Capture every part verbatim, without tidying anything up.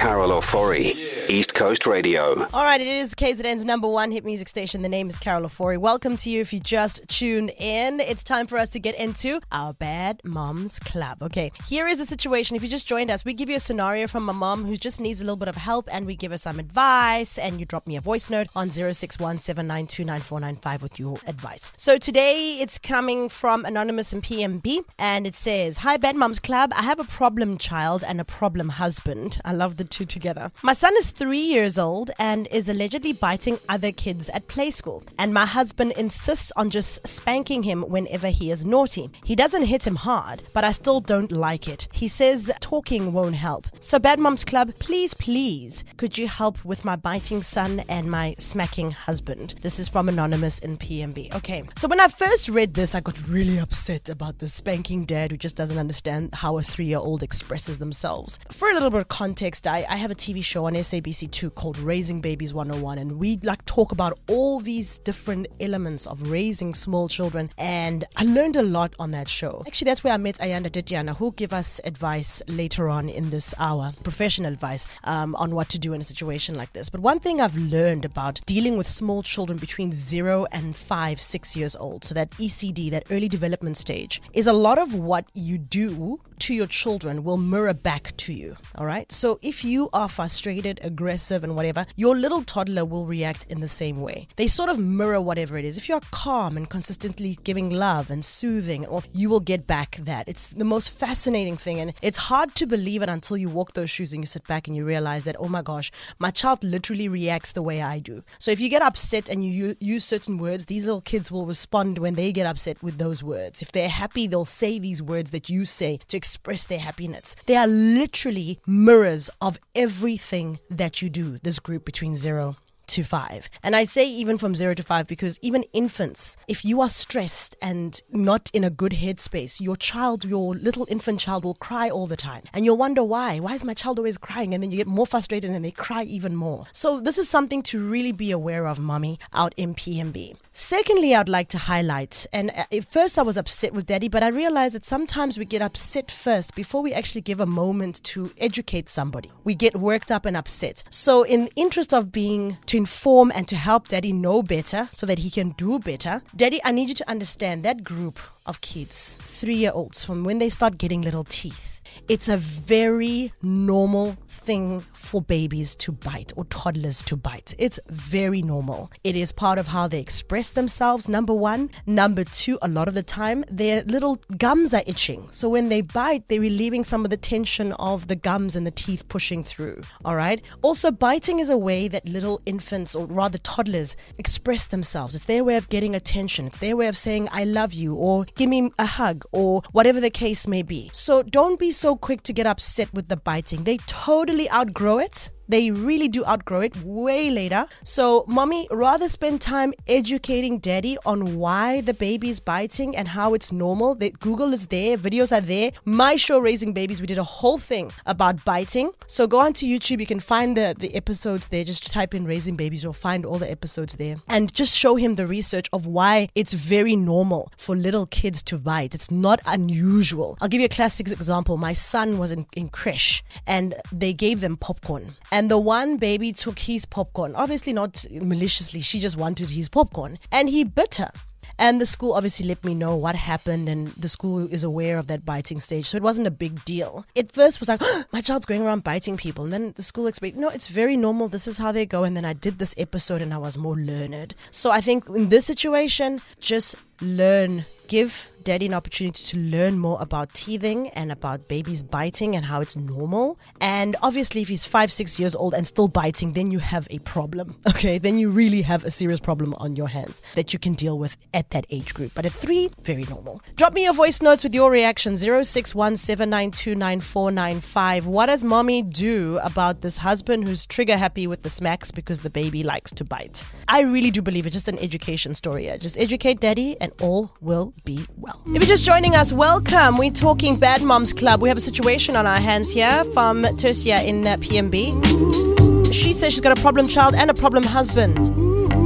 Carol Ofori, East Coast Radio. All right, it is K Z N's number one hit music station. The name is Carol Ofori. Welcome to you if you just tuned in. It's time for us to get into our Bad Moms Club. Okay, here is the situation. If you just joined us, we give you a scenario from a mom who just needs a little bit of help, and we give her some advice, and you drop me a voice note on zero six one seven nine two nine four nine five with your advice. So today it's coming from Anonymous in P M B, and it says, "Hi Bad Moms Club, I have a problem child and a problem husband." I love the two together. My son is three years old and is allegedly biting other kids at play school, and my husband insists on just spanking him whenever he is naughty. He doesn't hit him hard, but I still don't like it. He says talking won't help. So Bad Moms Club, please, please, could you help with my biting son and my smacking husband? This is from Anonymous in P M B. Okay, so when I first read this, I got really upset about the spanking dad who just doesn't understand how a three-year-old expresses themselves. For a little bit of context, I, I have a T V show on S A B C two called Raising Babies one oh one, and we like talk about all these different elements of raising small children, and I learned a lot on that show. Actually, that's where I met Ayanda Dityana, who'll give us advice later on in this hour, professional advice um, on what to do in a situation like this. But one thing I've learned about dealing with small children between zero and five, six years old, so that E C D, that early development stage, is a lot of what you do to your children will mirror back to you. All right. So if you are frustrated, aggressive, and whatever, your little toddler will react in the same way. They sort of mirror whatever it is. If you're calm and consistently giving love and soothing, or you will get back that. It's the most fascinating thing, and it's hard to believe it until you walk those shoes and you sit back and you realize that, oh my gosh, my child literally reacts the way I do. So if you get upset and you use certain words, these little kids will respond when they get upset with those words. If they're happy, they'll say these words that you say to express their happiness. They are literally mirrors of everything that you do, this group between zero to five. And I say even from zero to five because even infants, if you are stressed and not in a good headspace, your child, your little infant child will cry all the time. And you'll wonder why. Why is my child always crying? And then you get more frustrated and they cry even more. So this is something to really be aware of, mommy, out in P M B. Secondly, I'd like to highlight, and at first I was upset with daddy, but I realized that sometimes we get upset first before we actually give a moment to educate somebody. We get worked up and upset. So in the interest of being to inform and to help daddy know better so that he can do better, daddy, I need you to understand that group of kids, three-year-olds, from when they start getting little teeth, it's a very normal thing for babies to bite or toddlers to bite. It's very normal. It is part of how they express themselves, number one. Number two, a lot of the time, their little gums are itching. So when they bite, they're relieving some of the tension of the gums and the teeth pushing through. All right. Also, biting is a way that little infants, or rather toddlers, express themselves. It's their way of getting attention. It's their way of saying, I love you, or give me a hug, or whatever the case may be. So don't be so quick to get upset with the biting. They totally outgrow it. They really do outgrow it way later. So, mommy, rather spend time educating daddy on why the baby is biting and how it's normal. The, Google is there. Videos are there. My show, Raising Babies, we did a whole thing about biting. So go onto YouTube. You can find the, the episodes there. Just type in Raising Babies. You'll find all the episodes there. And just show him the research of why it's very normal for little kids to bite. It's not unusual. I'll give you a classic example. My son was in, in creche and they gave them popcorn. And the one baby took his popcorn, obviously not maliciously, she just wanted his popcorn, and he bit her. And the school obviously let me know what happened, and the school is aware of that biting stage, so it wasn't a big deal. At first was like, oh, my child's going around biting people, and then the school explained, no, it's very normal, this is how they go. And then I did this episode and I was more learned. So I think in this situation, just learn, give daddy an opportunity to learn more about teething and about babies biting and how it's normal. And obviously if he's five, six years old and still biting, then you have a problem. Okay, then you really have a serious problem on your hands that you can deal with at that age group. But at three, very normal. Drop me your voice notes with your reaction, zero six one seven nine two nine four nine five. What does mommy do about this husband who's trigger happy with the smacks because the baby likes to bite? I really do believe it's just an education story. Just educate daddy and all will be well. If you're just joining us, welcome. We're talking Bad Moms Club. We have a situation on our hands here from Tercia in uh, P M B. She says she's got a problem child and a problem husband.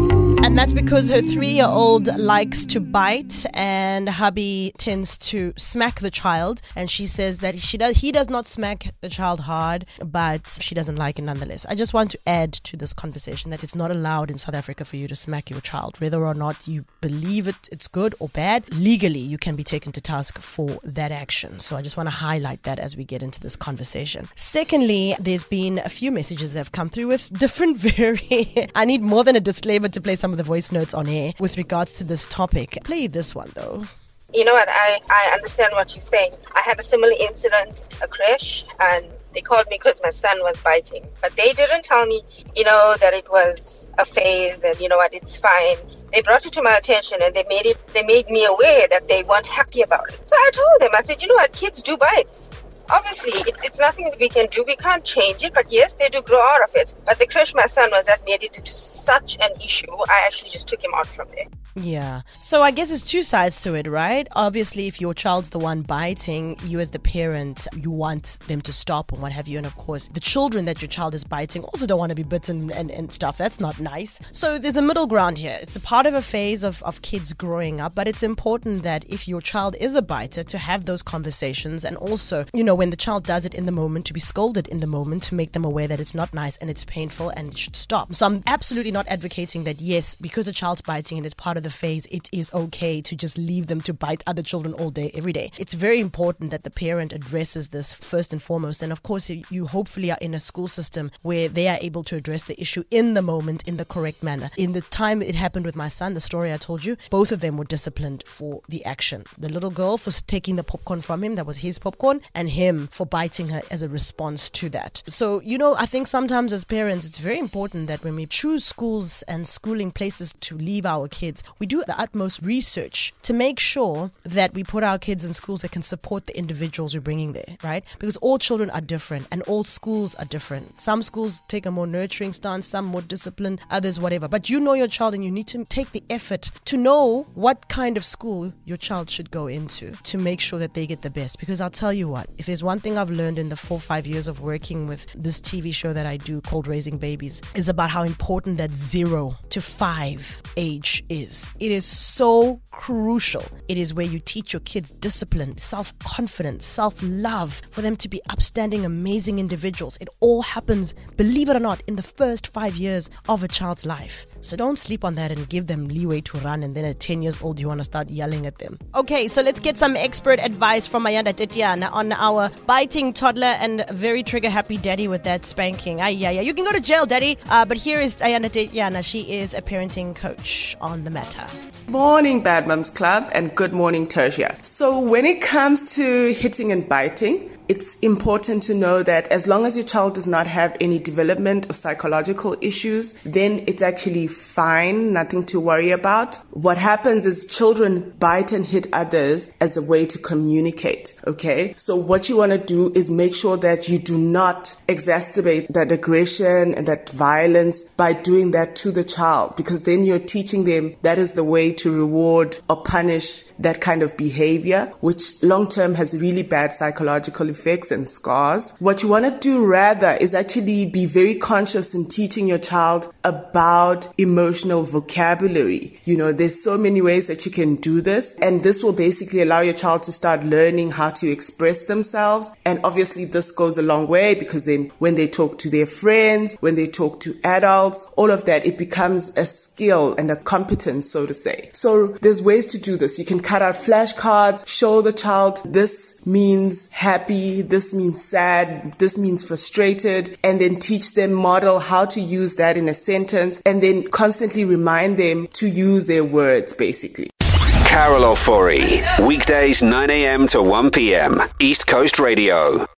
And that's because her three-year-old likes to bite and hubby tends to smack the child. And she says that she does, he does not smack the child hard, but she doesn't like it nonetheless. I just want to add to this conversation that it's not allowed in South Africa for you to smack your child. Whether or not you believe it, it's good or bad, legally you can be taken to task for that action. So I just want to highlight that as we get into this conversation. Secondly, there's been a few messages that have come through with different very... I need more than a disclaimer to play some of the voice notes on air with regards to this topic. Play this one though. You know what, I, I understand what you're saying. I had a similar incident at a creche and they called me because my son was biting. But they didn't tell me, you know, that it was a phase and you know what, it's fine. They brought it to my attention and they made it. They made me aware that they weren't happy about it. So I told them, I said, you know what, kids do bite. Obviously, it's it's nothing that we can do. We can't change it. But yes, they do grow out of it. But the creche my son was at made it into such an issue. I actually just took him out from there. Yeah. So I guess there's two sides to it, right? Obviously, if your child's the one biting, you as the parent, you want them to stop and what have you. And of course, the children that your child is biting also don't want to be bitten and, and stuff. That's not nice. So there's a middle ground here. It's a part of a phase of, of kids growing up. But it's important that if your child is a biter, to have those conversations. And also, you know, when the child does it in the moment, to be scolded in the moment, to make them aware that it's not nice and it's painful and it should stop. So I'm absolutely not advocating that, yes, because a child's biting and it's part of the phase, it is okay to just leave them to bite other children all day, every day. It's very important that the parent addresses this first and foremost. And of course, you hopefully are in a school system where they are able to address the issue in the moment, in the correct manner. In the time it happened with my son, the story I told you, both of them were disciplined for the action. The little girl for taking the popcorn from him, that was his popcorn, and him for biting her as a response to that. So, you know, I think sometimes as parents, it's very important that when we choose schools and schooling places to leave our kids, we do the utmost research to make sure that we put our kids in schools that can support the individuals we're bringing there, right? Because all children are different and all schools are different. Some schools take a more nurturing stance, some more disciplined, others whatever. But you know your child and you need to take the effort to know what kind of school your child should go into to make sure that they get the best. Because I'll tell you what, if there's one thing I've learned in the four, five years of working with this T V show that I do called Raising Babies, is about how important that zero to five age is. It is so crucial. It is where you teach your kids discipline, self-confidence, self-love, for them to be upstanding, amazing individuals. It all happens, believe it or not, in the first five years of a child's life. So don't sleep on that and give them leeway to run, and then at ten years old, you want to start yelling at them. Okay, so let's get some expert advice from Ayanda Tetiana on our biting toddler and very trigger-happy daddy with that spanking. Ay, yeah, yeah. You can go to jail, daddy. Uh, but here is Ayanda Tetiana. She is a parenting coach on the matter. Morning, Bad Mums Club, and good morning, Tertia. So when it comes to hitting and biting, it's important to know that as long as your child does not have any development or psychological issues, then it's actually fine, nothing to worry about. What happens is children bite and hit others as a way to communicate, okay? So what you want to do is make sure that you do not exacerbate that aggression and that violence by doing that to the child, because then you're teaching them that is the way to reward or punish that kind of behavior, which long-term has really bad psychological effects and scars. What you want to do rather is actually be very conscious in teaching your child about emotional vocabulary. You know, there's so many ways that you can do this, and this will basically allow your child to start learning how to express themselves. And obviously this goes a long way, because then when they talk to their friends, when they talk to adults, all of that, it becomes a skill and a competence, so to say. So there's ways to do this. You can cut out flashcards, show the child this means happy, this means sad, this means frustrated, and then teach them, model how to use that in a sentence, and then constantly remind them to use their words, basically. Carol Ofori, weekdays nine a.m. to one p.m. East Coast Radio.